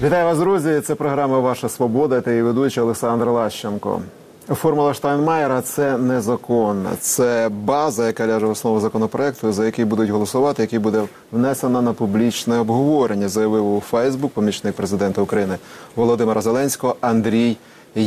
Вітаю вас, друзі! Це програма «Ваша свобода» та її ведучий Олександр Лащенко. Формула Штайнмаєра – це не закон, це база, яка ляже в основу законопроекту, за який будуть голосувати, який буде внесено на публічне обговорення, заявив у Фейсбук помічник президента України Володимира Зеленського Андрій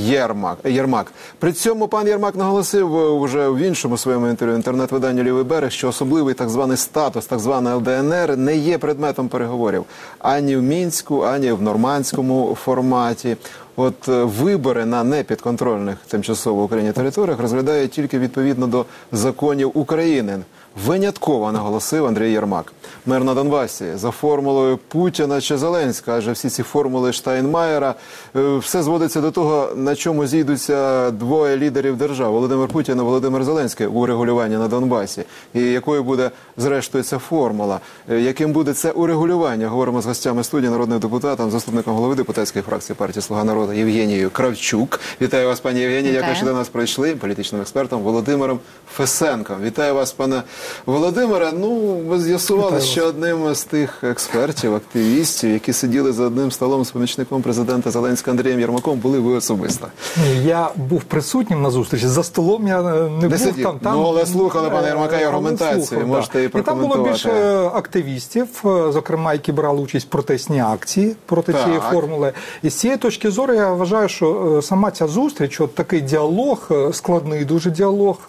Єрмак. При цьому пан Єрмак наголосив вже в іншому своєму інтерв'ю інтернет-виданню «Лівий берег», що особливий так званий статус, так званої ЛДНР не є предметом переговорів ані в Мінську, ані в нормандському форматі. От вибори на непідконтрольних тимчасово Україні територіях розглядають тільки відповідно до законів України. Винятково, наголосив Андрій Єрмак. Мир на Донбасі за формулою Путіна чи Зеленська, адже всі ці формули Штайнмаєра, все зводиться до того, на чому зійдуться двоє лідерів держав – Володимир Путін і Володимир Зеленський у регулюванні на Донбасі. І якою буде, зрештою, ця формула? Яким буде це урегулювання? Говоримо з гостями студії, народним депутатом, заступником голови депутатської фракції партії «Слуга народу» Євгенією Кравчук. Вітаю вас, пані Євгенія. Дякую, що до нас прийшли. Політичним експертом Володимиром Фесенком. Вітаю вас, пане Володимире. Ну, ви з'ясували, що одним з тих експертів, активістів, які сиділи за одним столом з помічником президента Зеленського Андрієм Єрмаком, були ви особисто. Я був присутнім на зустрічі, за столом я не був сидів. там. Ну, але слухали пана Єрмака і аргументацію, можете і прокоментувати. І там було більше активістів, зокрема, які брали участь в протестній акції проти цієї формули. І з цієї точки зору я вважаю, що сама ця зустріч, от такий діалог, складний дуже діалог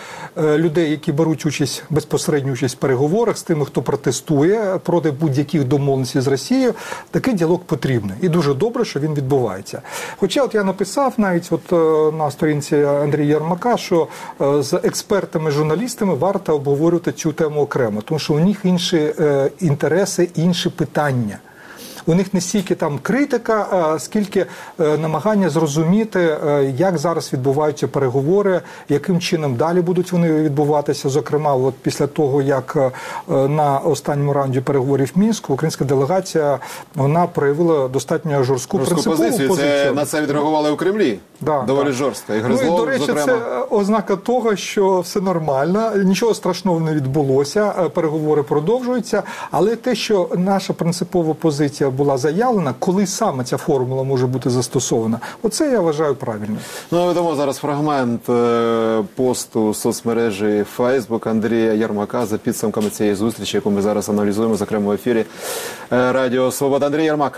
людей, які беруть участь, безпосередню участь в переговорах з тими, хто протестує проти будь-яких домовленостей з Росією, такий діалог потрібний. І дуже добре, що він відбувається. Хоча от я написав навіть от на сторінці Андрія Єрмака, що з експертами, журналістами варто обговорювати цю тему окремо, тому що у них інші інтереси, інші питання. У них не стільки там критика, скільки намагання зрозуміти, як зараз відбуваються переговори, яким чином далі будуть вони відбуватися. Зокрема, от після того, як на останньому раунді переговорів в Мінську українська делегація, вона проявила достатньо жорстку принципову позицію. На це відреагували у Кремлі. Доволі жорстко. І Гризлов, ну, і, до речі, зокрема. це ознака того, що все нормально, нічого страшного не відбулося, переговори продовжуються, але те, що наша принципова позиція була заявлена, коли саме ця формула може бути застосована, оце я вважаю правильно. Ну, відомо зараз фрагмент посту соцмережі Facebook Андрія Єрмака за підсумками цієї зустрічі, яку ми зараз аналізуємо, зокрема в ефірі Радіо Свобода. Андрій Єрмак.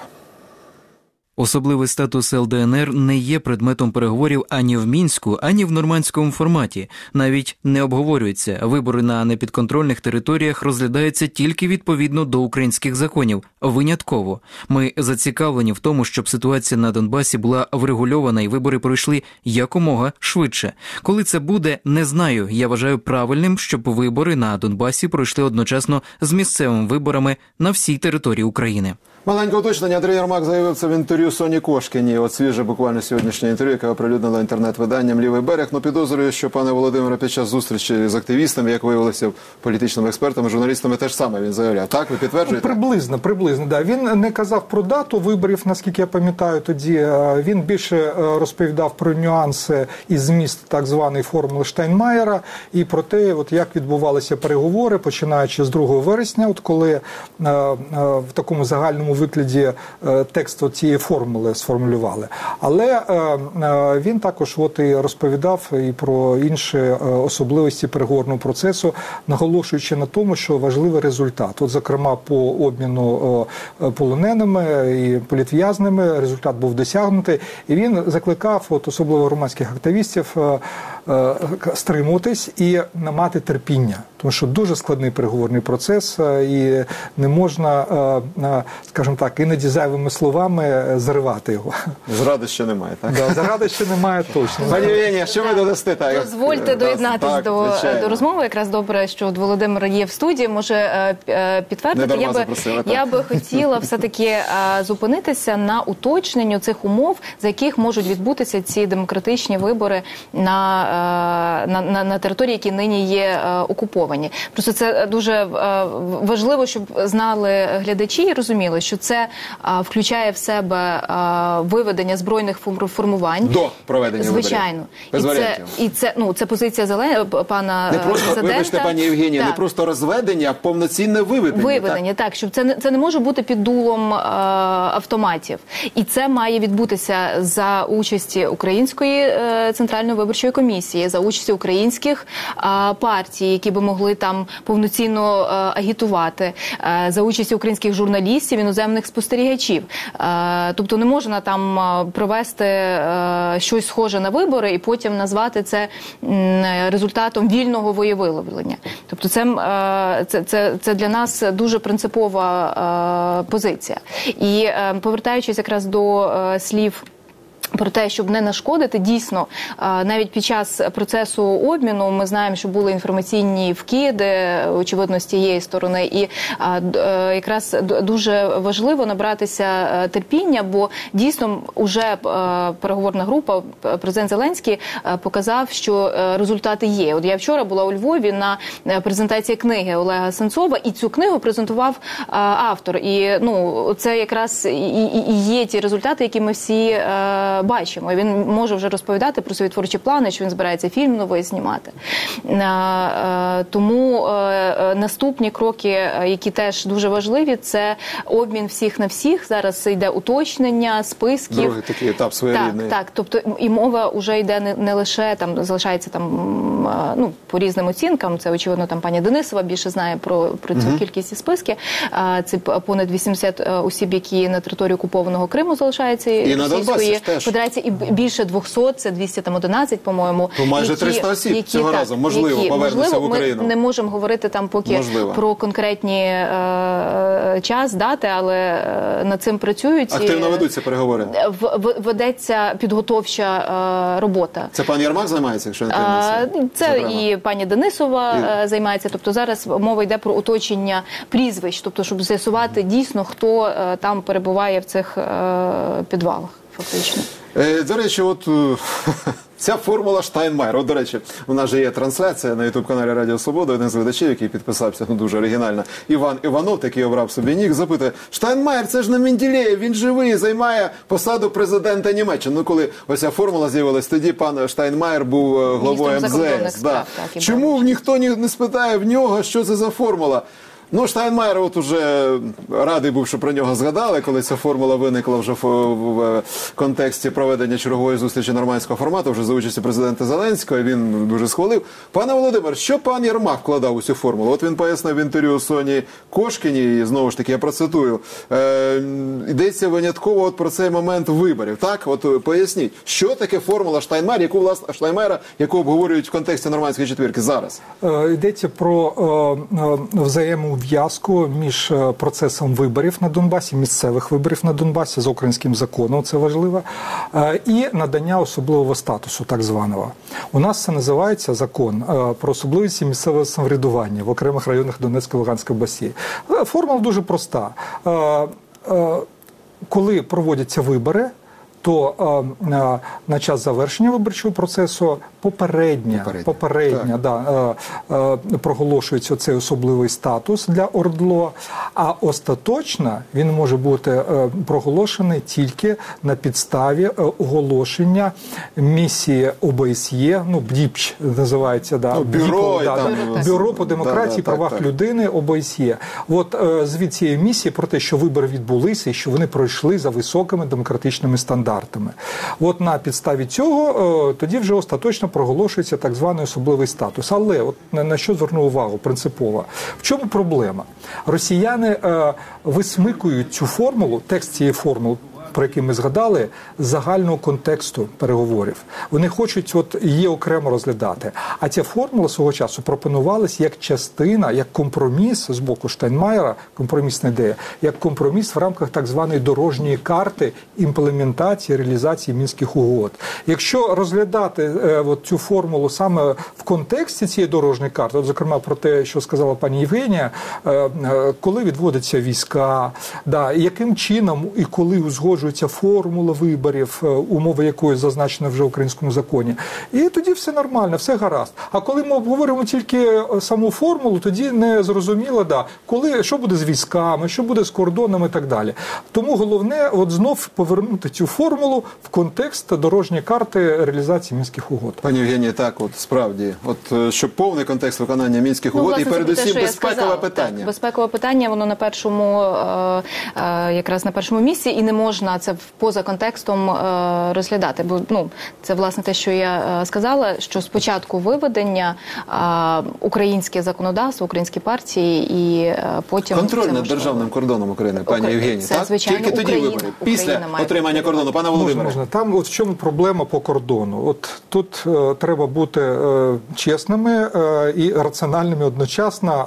Особливий статус ЛДНР не є предметом переговорів ані в Мінську, ані в нормандському форматі. Навіть не обговорюється. Вибори на непідконтрольних територіях розглядаються тільки відповідно до українських законів. Винятково. Ми зацікавлені в тому, щоб ситуація на Донбасі була врегульована і вибори пройшли якомога швидше. Коли це буде, не знаю. Я вважаю правильним, щоб вибори на Донбасі пройшли одночасно з місцевими виборами на всій території України. Маленьке уточнення. Андрій Єрмак заявив це в інтерв'ю Соні Кошкіній. От свіже буквально сьогоднішнє інтерв'ю, яке оприлюднило інтернет-виданням «Лівий берег». Ну, підозрюю, що пане Володимире, під час зустрічі з активістами, як виявилося, політичними експертами, журналістами, теж саме він заявляв. Так, ви підтверджуєте? Приблизно, да. Він не казав про дату виборів, наскільки я пам'ятаю тоді. Він більше розповідав про нюанси і зміст так званої формули Штайнмаєра і про те, от як відбувалися переговори, починаючи з 2 вересня, от коли в такому загальному викладі текст цієї формули сформулювали. Але він також от і розповідав і про інші особливості переговорного процесу, наголошуючи на тому, що важливий результат. От, зокрема, по обміну полоненими і політв'язнями результат був досягнутий. І він закликав, от, особливо громадських активістів, стримуватись і мати терпіння. Тому що дуже складний переговорний процес і не можна, скажімо так, іноді зайвими словами зривати його. Зради ще немає, так? Да, зради ще немає точно. Пані Євгенія, що ви додасте? Дозвольте доєднатися до розмови. Якраз добре, що Володимир є в студії, може підтвердити. Я би хотіла все-таки зупинитися на уточненню цих умов, за яких можуть відбутися ці демократичні вибори на території, які нині є окуповані. враховані. Просто це дуже важливо, щоб знали глядачі і розуміли, що це включає в себе виведення збройних формувань. До проведення виборів. Звичайно. Це позиція пана президента. Вибачте, пані Євгенія, не просто розведення, а повноцінне виведення. Виведення, так, щоб це не може бути під дулом автоматів. І це має відбутися за участі Української Центральної виборчої комісії, за участі українських партій, які би могли там повноцінно агітувати, за участі українських журналістів, іноземних спостерігачів. Тобто не можна там провести щось схоже на вибори і потім назвати це результатом вільного волевиявлення. Тобто це для нас дуже принципова позиція. І повертаючись якраз до слів про те, щоб не нашкодити, дійсно, навіть під час процесу обміну ми знаємо, що були інформаційні вкиди, очевидно, з тієї сторони, і якраз дуже важливо набратися терпіння, бо дійсно вже переговорна група, президент Зеленський показав, що результати є. От я вчора була у Львові на презентації книги Олега Сенцова, і цю книгу презентував автор. І це якраз і є ті результати, які ми всі бачимо. Він може вже розповідати про свої творчі плани, що він збирається фільм новий знімати. Тому наступні кроки, які теж дуже важливі, це обмін всіх на всіх. Зараз йде уточнення списків. Другий такий етап своєрідний. Так. Тобто і мова вже йде не лише, там залишається там, по різним оцінкам. Це, очевидно, там пані Денисова більше знає про цю кількість і списки. Це понад 80 осіб, які на території окупованого Криму залишаються і Російської Федерації, і більше 200, це 211, по-моєму. То майже 300 осіб цього разу, можливо, повернуться в Україну. Ми не можемо говорити там поки про конкретні час, дати, але над цим працюють. Активно ведуться переговори? Ведеться підготовча робота. Це пан Єрмак займається, якщо не помиляюся? Це і пані Денисова займається. Тобто зараз мова йде про уточнення прізвищ, тобто щоб з'ясувати дійсно, хто там перебуває в цих підвалах, фактично. До речі, от ця формула Штайнмайєра. От, до речі, у нас же є трансляція на ютуб-каналі Радіо Свобода. Один з глядачів, який підписався, дуже оригінально, Іван Іванов, який обрав собі нік, запитує: Штайнмайєр, це ж не Менделєєв, він живий, займає посаду президента Німеччини. Коли оця формула з'явилась, тоді пан Штайнмайєр був главою МЗС. Чому ніхто не спитає в нього, що це за формула? Штайнмайєр от уже радий був, що про нього згадали, коли ця формула виникла вже в контексті проведення чергової зустрічі нормандського формату, вже за участі президента Зеленського, він дуже схвалив. Пане Володимир, що пан Єрмак вкладав у цю формулу? От він пояснив в інтерв'ю Соні Кошкіній, і знову ж таки, я процитую, йдеться винятково от про цей момент виборів. Так, от поясніть, що таке формула Штайнмайєра, яку обговорюють в контексті нормандської четвірки зараз? Йдеться про взаємовзв'язку між процесом виборів на Донбасі, місцевих виборів на Донбасі за українським законом, це важливо, і надання особливого статусу, так званого. У нас це називається закон про особливості місцевого самоврядування в окремих районах Донецької та Луганської області. Формула дуже проста. Коли проводяться вибори, то на час завершення виборчого процесу попередньо проголошується цей особливий статус для ОРДЛО, а остаточно він може бути проголошений тільки на підставі оголошення місії ОБСЄ, БДІПЧ називається, Бюро по демократії і правах людини ОБСЄ. От звіт цієї місії про те, що вибори відбулися і що вони пройшли за високими демократичними стандартами. От на підставі цього тоді вже остаточно проголошується так званий особливий статус. Але от на що зверну увагу принципово? В чому проблема? Росіяни висмикують цю формулу, текст цієї формули, про який ми згадали, з загального контексту переговорів. Вони хочуть її окремо розглядати. А ця формула свого часу пропонувалась як частина, як компроміс з боку Штайнмайєра, компромісна ідея, як компроміс в рамках так званої дорожньої карти імплементації, реалізації Мінських угод. Якщо розглядати цю формулу саме в контексті цієї дорожньої карти, зокрема про те, що сказала пані Євгенія, коли відводяться війська, яким чином і коли узгоджуються затверджується формула виборів, умови якої зазначені вже в українському законі. І тоді все нормально, все гаразд. А коли ми обговорюємо тільки саму формулу, тоді не зрозуміло, що буде з військами, що буде з кордонами і так далі. Тому головне знов повернути цю формулу в контекст дорожньої карти реалізації Мінських угод. Пані Євгенія, так, справді, щоб повний контекст виконання Мінських угод і передусім безпекове питання. Так, безпекове питання, воно якраз на першому місці, і не можна це поза контекстом розглядати. Бо це власне те, що я сказала, що спочатку виведення українське законодавство, українські партії і потім контроль над державним кордоном України, пані Євгенія, так? Звичайно, тільки тоді вибори, після отримання кордону. Пане Володимире. Там в чому проблема по кордону? Тут треба бути чесними і раціональними одночасно.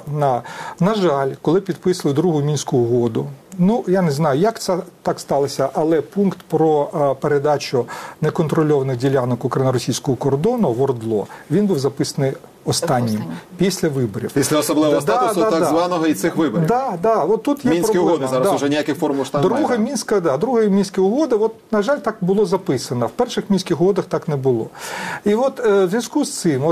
На жаль, коли підписали другу Мінську угоду, я не знаю, як це так сталося, але пункт про передачу неконтрольованих ділянок україно-російського кордону в ОРДЛО, він був записаний останнім, після виборів. Після особливого статусу так званого і цих виборів. От тут є Мінські проблема. угоди зараз уже ніяких формул Штайнмайєра. Друга Мінська угода, на жаль, так було записано. В перших Мінських угодах так не було. І в зв'язку з цим,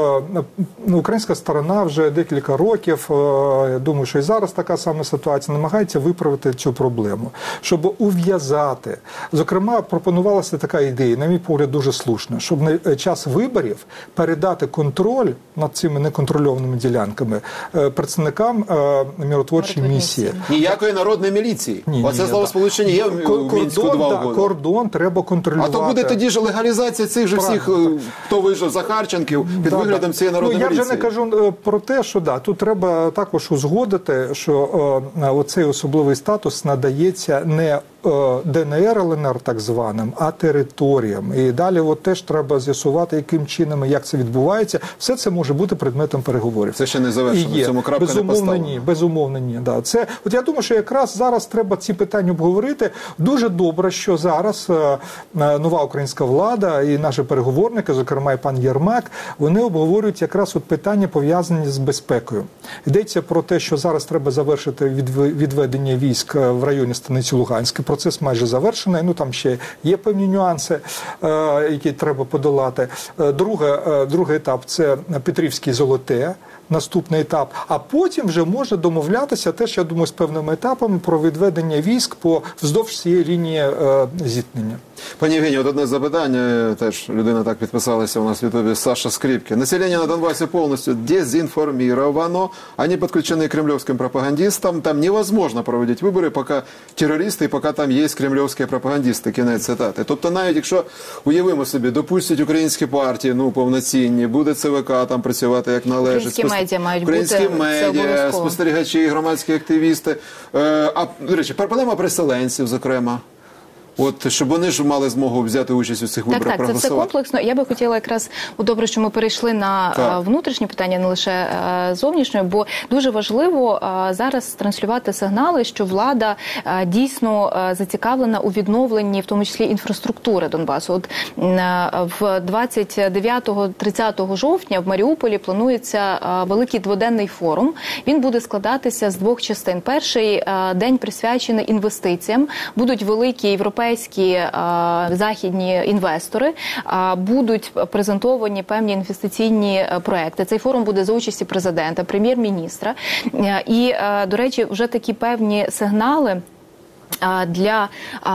українська сторона вже декілька років, я думаю, що і зараз така сама ситуація, намагається виправити цю проблему, щоб ув'язати. Зокрема, пропонувалася така ідея, на мій погляд, дуже слушна, щоб на час виборів передати контроль над цими неконтрольованими ділянками представникам миротворчої місії. Ніякої народної міліції. Оце словосполучення є в Мінську 2 угоди. Кордон треба контролювати. А то буде тоді ж легалізація цих же всіх, хто вийшов Захарченків під виглядом цієї народної міліції. Я вже не кажу про те, що тут треба також узгодити, що оцей особливий статус надається не ДНР, ЛНР так званим, а територіям. І далі теж треба з'ясувати, яким чином і як це відбувається. Все це може бути предметом переговорів. Це ще не завершено, в цьому крапка не поставлена. Безумовно, ні. Я думаю, що якраз зараз треба ці питання обговорити. Дуже добре, що зараз нова українська влада і наші переговорники, зокрема і пан Єрмак, вони обговорюють якраз питання, пов'язані з безпекою. Йдеться про те, що зараз треба завершити відведення військ в районі станиці Луганська. Процес майже завершений, там ще є певні нюанси, які треба подолати. Другий етап – це Петрівське Золоте, наступний етап, а потім вже можна домовлятися теж, я думаю, з певними етапами про відведення військ вздовж цієї лінії зіткнення. Пані Євгенія, одне запитання, теж людина так підписалася у нас в Ютубі, Саша Скрипки. Население на Донбассе полностью дезинформировано, они подключены к кремлевским пропагандистам, там невозможно проводить вибори, поки терористи і поки там є кремлевські пропагандисти, кінець цитати. Тобто навіть якщо, уявимо собі, допустять українські партії, повноцінні, буде ЦВК там працювати як належить. Українські медіа мають українські медіа, спостерігачі, громадські активісти. До речі, проблема переселенців, зокрема. Щоб вони ж мали змогу взяти участь у цих виборах, проголосувати. Так, це все комплексно. Я би хотіла якраз, добре, що ми перейшли на внутрішні питання, не лише зовнішньої, бо дуже важливо зараз транслювати сигнали, що влада дійсно зацікавлена у відновленні, в тому числі, інфраструктури Донбасу. В 29-30 жовтня в Маріуполі планується великий дводенний форум. Він буде складатися з 2 частин. Перший день присвячений інвестиціям. Будуть великі європейські західні інвестори, будуть презентовані певні інвестиційні проекти. Цей форум буде за участі президента, прем'єр-міністра. І, до речі, вже такі певні сигнали для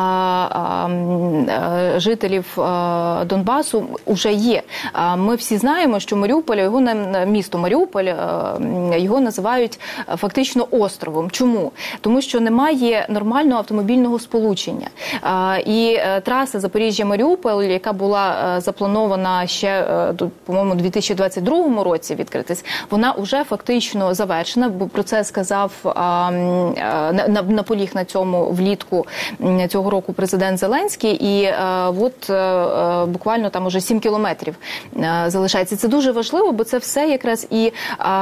жителів Донбасу вже є. Ми всі знаємо, що Маріуполь, місто Маріуполь, його називають фактично островом. Чому? Тому що немає нормального автомобільного сполучення. І траса Запоріжжя-Маріуполь, яка була запланована ще, по-моєму, у 2022 році відкритись, вона вже фактично завершена, бо про це сказав, наполіг на цьому влітку цього року президент Зеленський, і буквально там уже 7 кілометрів залишається. Це дуже важливо, бо це все якраз і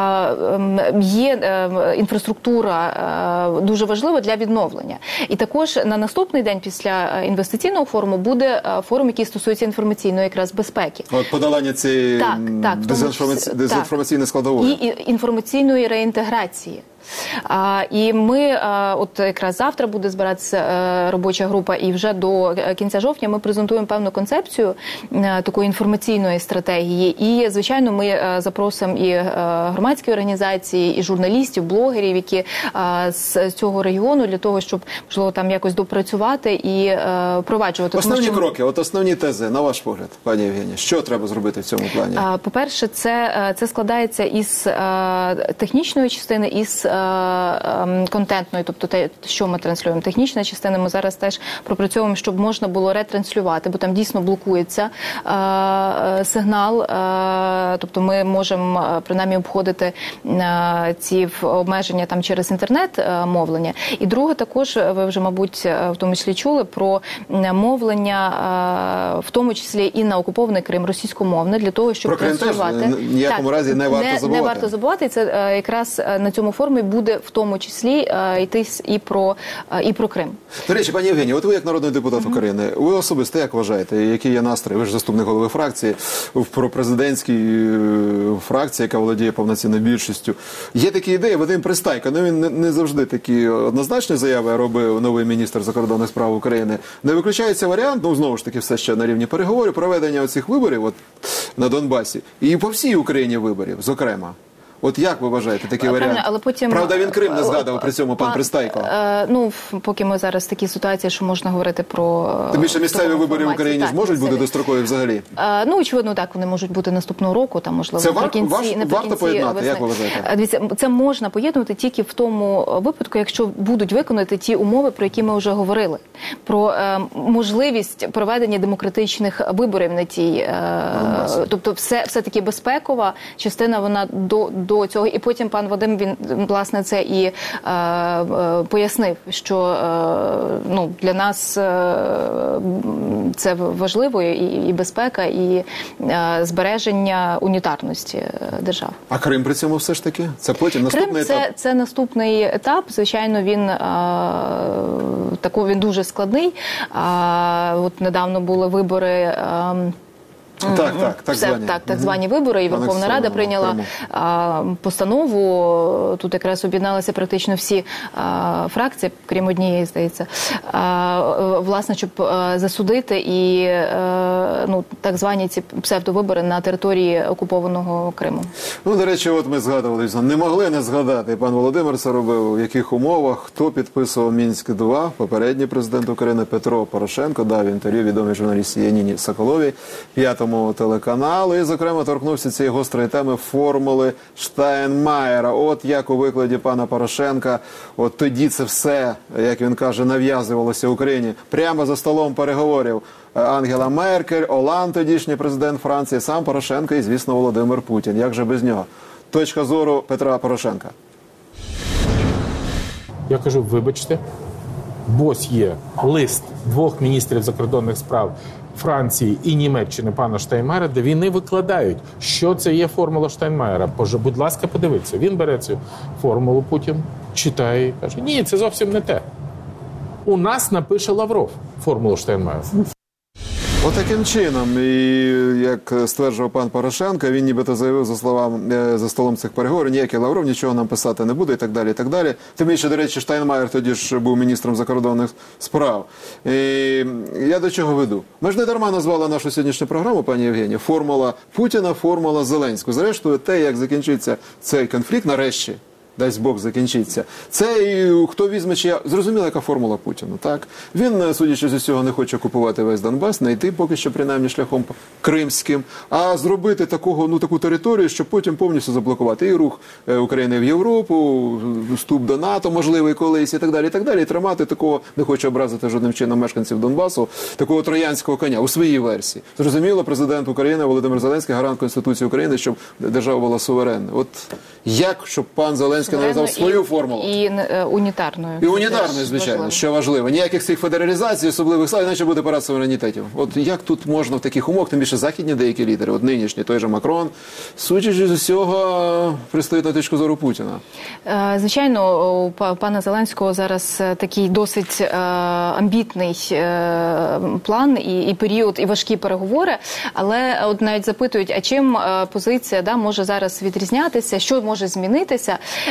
є інфраструктура дуже важлива для відновлення. І також на наступний день після інвестиційного форуму буде форум, який стосується інформаційної якраз безпеки. Подолання цієї дезінформаційної складової. І інформаційної реінтеграції. І ми, от якраз завтра буде збиратися робоча група, і вже до кінця жовтня ми презентуємо певну концепцію такої інформаційної стратегії. І, звичайно, ми запросимо і громадські організації, і журналістів, блогерів, які з цього регіону, для того, щоб, можливо, там якось допрацювати і впроваджувати. Основні кроки, от основні тези, на ваш погляд, пані Євгенія, що треба зробити в цьому плані? По-перше, це складається із технічної частини, із контентної, тобто те, що ми транслюємо. Технічна частина ми зараз теж пропрацьовуємо, щоб можна було ретранслювати, бо там дійсно блокується сигнал, тобто ми можемо принаймні обходити ці обмеження там через інтернет-мовлення. І друге, також, ви вже, мабуть, в тому числі чули про мовлення, в тому числі і на окупований Крим, російськомовне, для того, щоб транслювати. Про Крим теж ніякому разі не варто забувати. Не варто забувати, і це якраз на цьому форумі буде в тому числі йти і про Крим. До речі, пані Євгенія, от ви як народний депутат України, ви особисто як вважаєте, який є настрій, ви ж заступник голови фракції, в пропрезидентській фракції, яка володіє повноцінною більшістю. Є такі ідеї, Вадим Пристайко, він не завжди такі однозначні заяви робив новий міністр закордонних справ України. Не виключається варіант, знову ж таки, все ще на рівні переговорів, проведення оцих виборів от, на Донбасі і по всій Україні виборів, зокрема. От як ви вважаєте такий варіант? Але потім, правда, він Крим не згадав при цьому пан Пристайко. Поки ми зараз в такій ситуації, що можна говорити про... Тим більше місцеві вибори в Україні зможуть бути дострокові взагалі? Очевидно, так, вони можуть бути наступного року, там, можливо, це варто поєднати, весни. як ви вважаєте? Дивіться, це можна поєднувати тільки в тому випадку, якщо будуть виконати ті умови, про які ми вже говорили. Про можливість проведення демократичних виборів на тій... Тобто все-таки безпекова частина, вона до цього. І потім пан Вадим, він, власне, це і пояснив, що для нас це важливо, і безпека, і збереження унітарності держав. А Крим при цьому все ж таки? Це потім наступний етап? Крим – це наступний етап. Звичайно, він дуже складний. От недавно були вибори... Так звані вибори, і Верховна Рада прийняла постанову, тут якраз об'єдналися практично всі фракції, крім однієї, здається, власне, щоб засудити і так звані ці псевдовибори на території окупованого Криму. До речі, от ми згадували, не могли не згадати, пан Володимир це робив, в яких умовах, хто підписував Мінськ-2, попередній президент України Петро Порошенко, дав інтерв'ю відомій журналістці Яніні Соколовій, П'ятому телеканалу, і, зокрема, торкнувся цієї гострої теми формули Штайнмаєра. От як у викладі пана Порошенка, от тоді це все, як він каже, нав'язувалося Україні прямо за столом переговорів. Ангела Меркель, Оланд, тодішній президент Франції, сам Порошенко і, звісно, Володимир Путін. Як же без нього? Точка зору Петра Порошенка. Я кажу, вибачте, бо ось є лист двох міністрів закордонних справ Франції і Німеччини пана Штайнмаєра, де вони викладають, що це є формула Штайнмаєра. Будь ласка, подивіться. Він бере цю формулу Путін, читає і каже, ні, це зовсім не те. У нас напише Лавров формулу Штайнмаєра. Отаким чином, і як стверджував пан Порошенко, він нібито заявив за столом цих переговорів, ніякий Лавров нічого нам писати не буде і так далі, і так далі. Тим більше, до речі, Штайнмаєр тоді ж був міністром закордонних справ. І я до чого веду? Ми ж не дарма назвали нашу сьогоднішню програму, пані Євгенія, формула Путіна, формула Зеленського. Зрештою, те, як закінчиться цей конфлікт, нарешті, дасть Бог, закінчиться. Це і хто візьме, зрозуміло, яка формула Путіна, так? Він, судячи з усього, не хоче купувати весь Донбас, не йти поки що, принаймні, шляхом кримським, а зробити таку територію, щоб потім повністю заблокувати і рух України в Європу, вступ до НАТО, можливий колись, і так далі, і тримати такого, не хочу образити жодним чином мешканців Донбасу, такого троянського коня у своїй версії. Зрозуміло, президент України Володимир Зеленський, гарант Конституції України, щоб держава була суверенна. От як, щоб пан Зеленський нав'язав свою формулу. І унітарною. І унітарною, звичайно, важливо. Що важливо. Ніяких цих федералізацій, особливих слав, іначе буде парад суверенітетів. От як тут можна в таких умовах, тим більше західні деякі лідери, от нинішні, той же Макрон, судячи з усього, пристають на точку зору Путіна. Звичайно, у пана Зеленського зараз такий досить амбітний план і період, і важкі переговори, але от навіть запитують, а чим позиція може зараз відрізнятися, що може змінитися.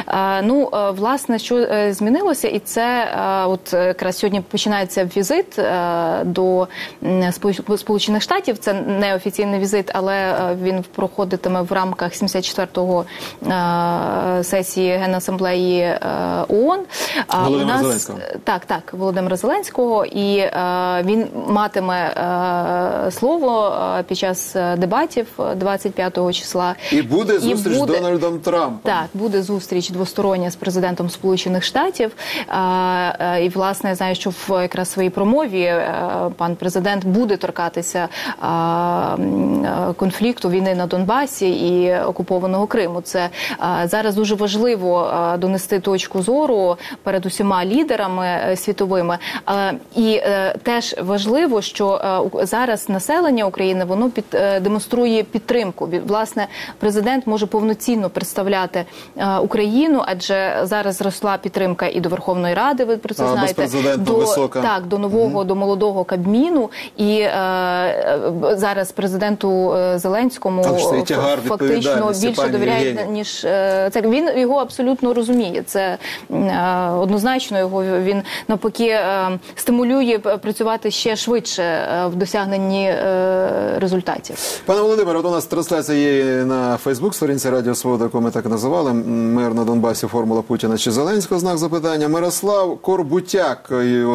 Власне, що змінилося, і це от якраз сьогодні починається візит до Сполучених Штатів. Це не офіційний візит, але він проходитиме в рамках 74-го сесії Генасамблеї ООН. Володимира Зеленського. Так, Володимира Зеленського. І він матиме слово під час дебатів 25-го числа. І буде зустріч з Дональдом Трампом. Так, буде зустріч двостороння з президентом Сполучених Штатів. І, власне, я знаю, що в якраз своїй промові пан президент буде торкатися конфлікту, війни на Донбасі і окупованого Криму. Це зараз дуже важливо донести точку зору перед усіма лідерами світовими. І теж важливо, що зараз населення України, воно демонструє підтримку. Власне, президент може повноцінно представляти Україну, адже зараз зросла підтримка і до Верховної Ради, ви про це знаєте, до нового, до молодого Кабміну. І зараз президенту Зеленському фактично більше довіряють, ніж це. Він його абсолютно розуміє. Це однозначно він навпаки стимулює працювати ще швидше в досягненні результатів. Пане Володимире, у нас трансляція є на Фейсбук-сторінці Радіо Свобода, яку ми так називали. Мир на Донбасі, формула Путіна чи Зеленського, знак запитання. Мирослав Корбутяк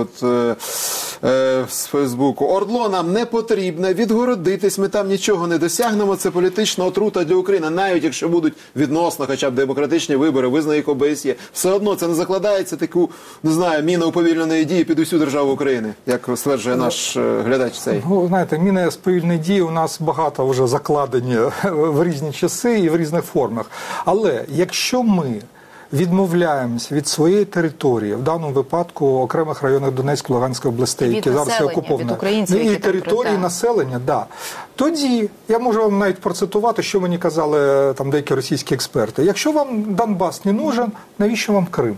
з Фейсбуку. Ордло нам не потрібне, відгородитись, ми там нічого не досягнемо, це політична отрута для України. Навіть якщо будуть відносно хоча б демократичні вибори, визнає їх ОБСЄ, все одно це не закладається таку, не знаю, міна уповільненої дії під усю державу України, як стверджує наш глядач цей. Знаєте, міни сповільної дії у нас багато вже закладені в різні часи і в різних формах. Але якщо ми відмовляємось від своєї території, в даному випадку окремих районах Донецької, Луганської областей, які зараз є окуповані, і території населення, тоді я можу вам навіть процитувати, що мені казали там деякі російські експерти. Якщо вам Донбас не нужен, навіщо вам Крим?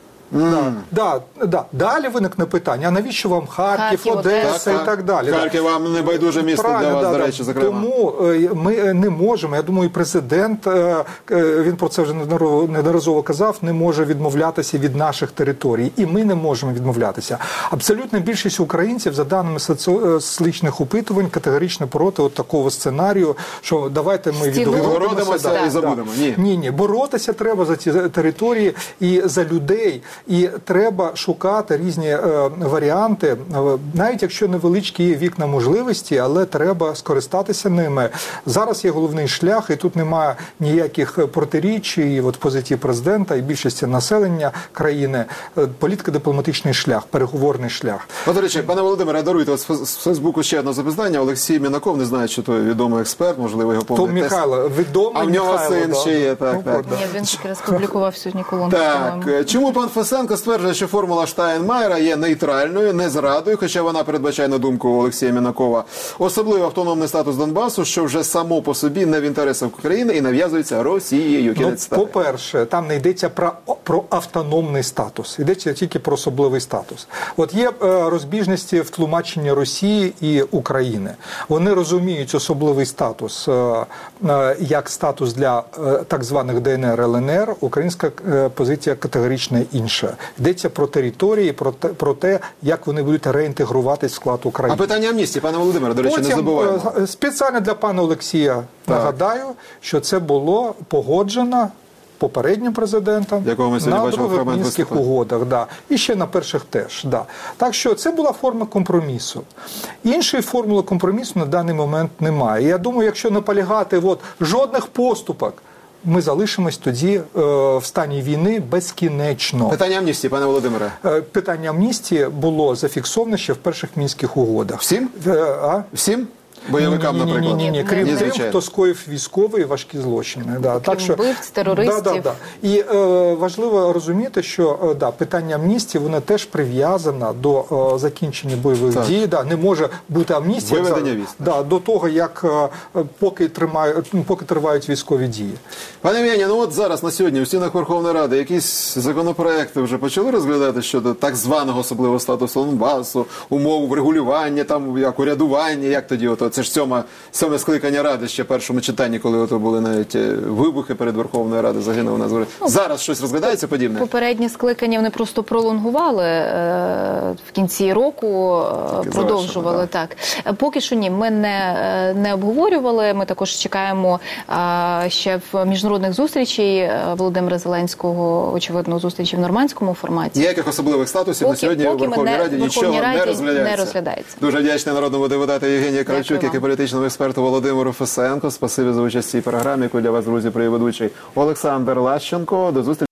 Далі виникне питання, а навіщо вам Харків, Одеса і так далі? Харків вам не байдуже місто для вас, до речі, зокрема. Тому ми не можемо, я думаю, президент, він про це вже неодноразово казав, не може відмовлятися від наших територій. І ми не можемо відмовлятися. Абсолютна більшість українців, за даними соціологічних опитувань, категорично проти от такого сценарію, що давайте ми відгородимося і забудемо. Ні, боротися треба за ці території і за людей. І треба шукати різні варіанти, навіть якщо невеличкі є вікна можливості, але треба скористатися ними. Зараз є головний шлях, і тут немає ніяких протиріч і в позиції президента і більшості населення країни. Політико-дипломатичний шлях, переговорний шлях. До речі, пане Володимире, даруйте, з Фейсбуку ще одне запитання. Олексій Мінаков, не знаю, чи то відомий експерт, можливо, його повний тест. Михайло, відомий а в нього син ще є, так. Він якраз публікував сьогодні колонку. Так, чому пан Фесенко стверджує, що формула Штайнмайєра є нейтральною, не зрадою, хоча вона передбачає, на думку Олексія Мінакова, особливо автономний статус Донбасу, що вже само по собі не в інтересах України і нав'язується Росією. По-перше, там не йдеться про автономний статус, йдеться тільки про особливий статус. От є розбіжності в тлумаченні Росії і України. Вони розуміють особливий статус як статус для так званих ДНР, ЛНР, українська позиція категорично інша. Йдеться про території, про те, як вони будуть реінтегруватись в склад України. А питання амністії, пане Володимире, до речі, не забуваємо. Спеціально для пана Олексія нагадаю, що це було погоджено попереднім президентом на других мінських угодах. І ще на перших теж. Так що це була форма компромісу. Іншої формули компромісу на даний момент немає. Я думаю, якщо наполягати жодних поступок, ми залишимось тоді в стані війни безкінечно. Питання амністії, пане Володимире. Питання амністії було зафіксовано ще в перших мінських угодах. Всім? Всім? Бойовикам, наприклад? Ні. Крім тим, хто скоїв військові і важкі злочини. Вбивць, терористів. І важливо розуміти, що питання амністії, воно теж прив'язано до закінчення бойових дій. Не може бути амністія до того, як поки тривають військові дії. Пане Вєня, от зараз, на сьогодні, у стінах Верховної Ради якісь законопроекти вже почали розглядати щодо так званого особливого статусу Донбасу, умов врегулювання, урядування, як тоді це Це ж сьоме скликання Ради ще в першому читанні, коли ото були навіть вибухи перед Верховною Радою, загинув на зорі. Зараз щось розглядається подібне? Попередні скликання вони просто пролонгували в кінці року, продовжували. Так. Поки що ні, ми не обговорювали. Ми також чекаємо ще в міжнародних зустрічей Володимира Зеленського, очевидно, зустрічі в нормандському форматі. Ніяких особливих статусів на сьогодні у Верховній Раді нічого не розглядається. Дуже вдячний народному депутату Євгенії Кравчук, як і політичному експерту Володимиру Фесенко. Спасибі за участь в цій програмі, яку для вас, друзі, привів ведучий Олександр Лащенко. До зустрічі.